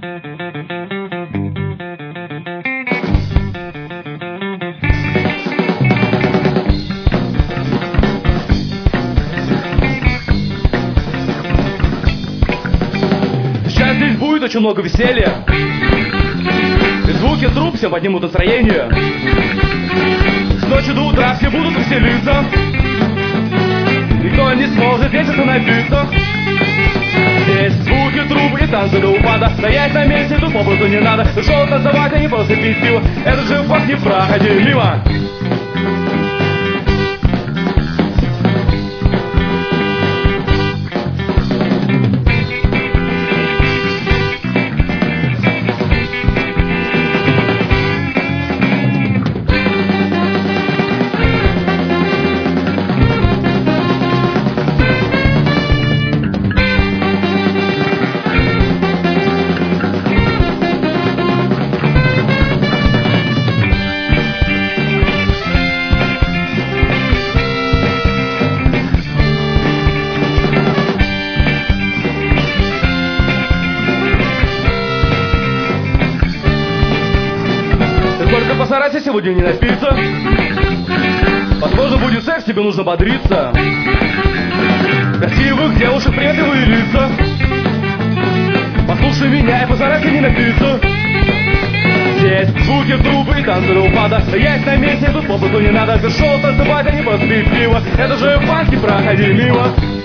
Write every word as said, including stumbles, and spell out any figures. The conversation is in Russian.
Сейчас здесь будет очень много веселья. И звуки труб всем поднимут настроение. С ночи до утра все будут веселиться. Никто не сможет здесь остановиться. Здесь звуки труб и танцы до упада. Стоять на месте тут попросту не надо. Шел танцевать, а не просто пить пиво. Это же факт непроходимого. Только постарайся сегодня не напиться. Возможно, будет секс, тебе нужно бодриться. Красивых девушек, приветливые лица. Послушай меня и постарайся не напиться. Здесь звуки трубы и танцы до упада. Стоять на месте тут попросту не надо. Ты шел танцевать, а не просто пить пиво. Это же фанки, проходи мимо.